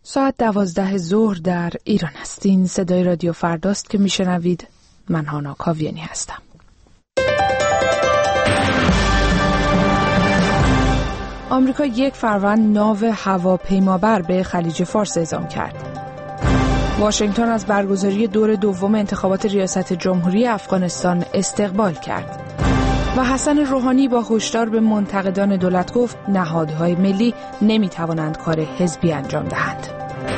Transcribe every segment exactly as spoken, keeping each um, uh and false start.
ساعت دوازده ظهر در ایران هستین. صدای رادیو فرداست که میشنوید. من هانا کاویانی هستم. آمریکا یک فروند ناو هواپیمابر به خلیج فارس اعزام کرد. واشنگتن از برگزاری دور دوم انتخابات ریاست جمهوری افغانستان استقبال کرد. و حسن روحانی با هشدار به منتقدان دولت گفت نهادهای ملی نمیتوانند کار حزبی انجام دهند.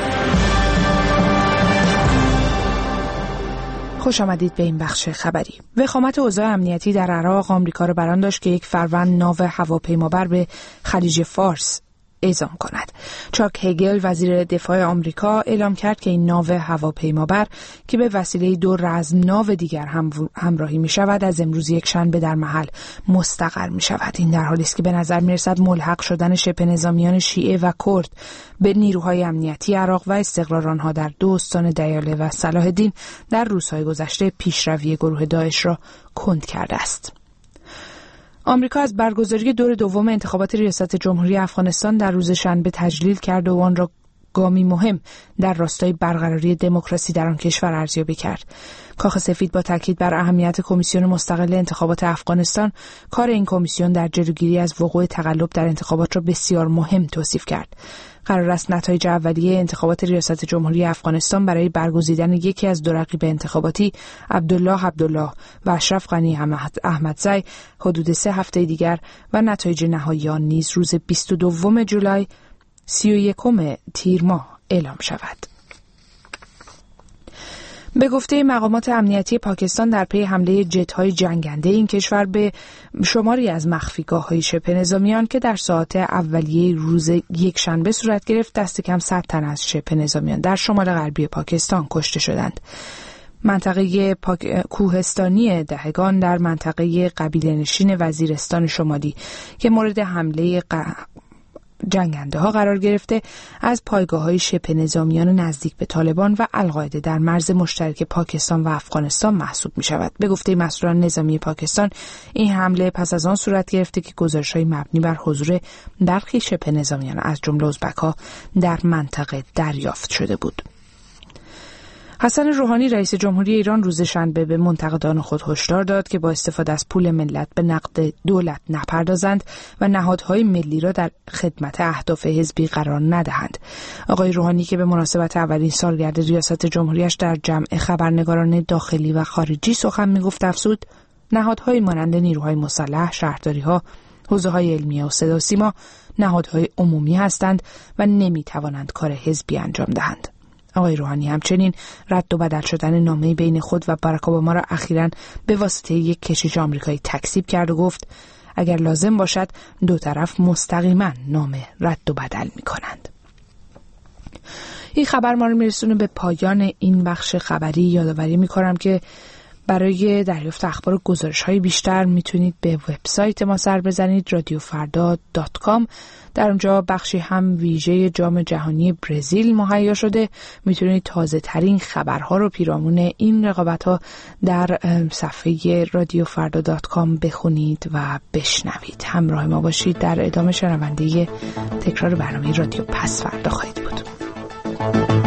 خوش آمدید به این بخش خبری. وخامت اوضاع امنیتی در عراق آمریکا را بران داشت که یک فروند ناو هواپیمابر به خلیج فارس اعزام کند. چاک هگل وزیر دفاع آمریکا اعلام کرد که این ناو هواپیمابر که به وسیله دو رزمناو دیگر هم همراهی می شود از امروز یک شنبه در محل مستقر می شود. این در حالی است که به نظر می رسد ملحق شدن شبه نظامیان شیعه و کرد به نیروهای امنیتی عراق و استقرار آنها در دو استان دیاله و صلاح الدین در روزهای گذشته پیشروی گروه داعش را کند کرده است. آمریکا از برگزاری دور دوم انتخابات ریاست جمهوری افغانستان در روز شنبه تجلیل کرد و آن را گامی مهم در راستای برقراری دموکراسی در آن کشور ارزیابی کرد. کاخ سفید با تاکید بر اهمیت کمیسیون مستقل انتخابات افغانستان، کار این کمیسیون در جلوگیری از وقوع تقلب در انتخابات را بسیار مهم توصیف کرد. قرار است نتایج اولیه انتخابات ریاست جمهوری افغانستان برای برگزیدن یکی از دو رقیب انتخاباتی عبدالله عبدالله و اشرف غنی احمدزی حدود سه هفته دیگر و نتایج نهایی آن نیز روز بیست و دوم جولای سی و یکم تیر ماه اعلام شود. به گفته مقامات امنیتی پاکستان در پی حمله جت‌های جنگنده این کشور به شماری از مخفیگاه‌های شبه نظامیان که در ساعات اولیه روز یک شنبه صورت گرفت دست کم صد تن از شبه نظامیان در شمال غربی پاکستان کشته شدند. منطقه پاک... کوهستانی دهگان در منطقه قبیله‌نشین وزیرستان شمالی که مورد حمله ق... جنگنده ها قرار گرفته از پایگاه های شبه نظامیان نزدیک به طالبان و القاعده در مرز مشترک پاکستان و افغانستان محسوب می شود. به گفته مسئولان نظامی پاکستان این حمله پس از آن صورت گرفته که گزارش های مبنی بر حضور برخی شبه نظامیان از جمله ازبک‌ها در منطقه دریافت شده بود. حسن روحانی رئیس جمهوری ایران روز شنبه به منتقدان خود هشدار داد که با استفاده از پول ملت به نقد دولت نپردازند و نهادهای ملی را در خدمت اهداف حزبی قرار ندهند. آقای روحانی که به مناسبت اولین سالگرد ریاست جمهوریش در جمع خبرنگاران داخلی و خارجی سخن می‌گفت افزود: نهادهای مانند نیروهای مسلح، شهرداری‌ها، حوزه‌های علمیه و صدا و سیما نهادهای عمومی هستند و نمی‌توانند کار حزبی انجام دهند. آقای روحانی همچنین رد و بدل شدن نامه‌ای بین خود و باراک اوباما را اخیراً به واسطه یک کشیش آمریکایی تکذیب کرد و گفت اگر لازم باشد دو طرف مستقیما نامه رد و بدل می‌کنند. این خبر ما رو میرسونه به پایان این بخش خبری. یادآوری می‌کنم که برای دریافت اخبار و گزارش‌های بیشتر میتونید به وبسایت ما سر بزنید رادیو فردا دات کام. در اونجا بخشی هم ویژه جام جهانی برزیل مهیا شده. میتونید تازه ترین خبرها رو پیرامون این رقابت‌ها در صفحه رادیو فردا دات کام بخونید و بشنوید. همراه ما باشید. در ادامه شنونده تکرار برنامه رادیو پس فردا خواهید بود.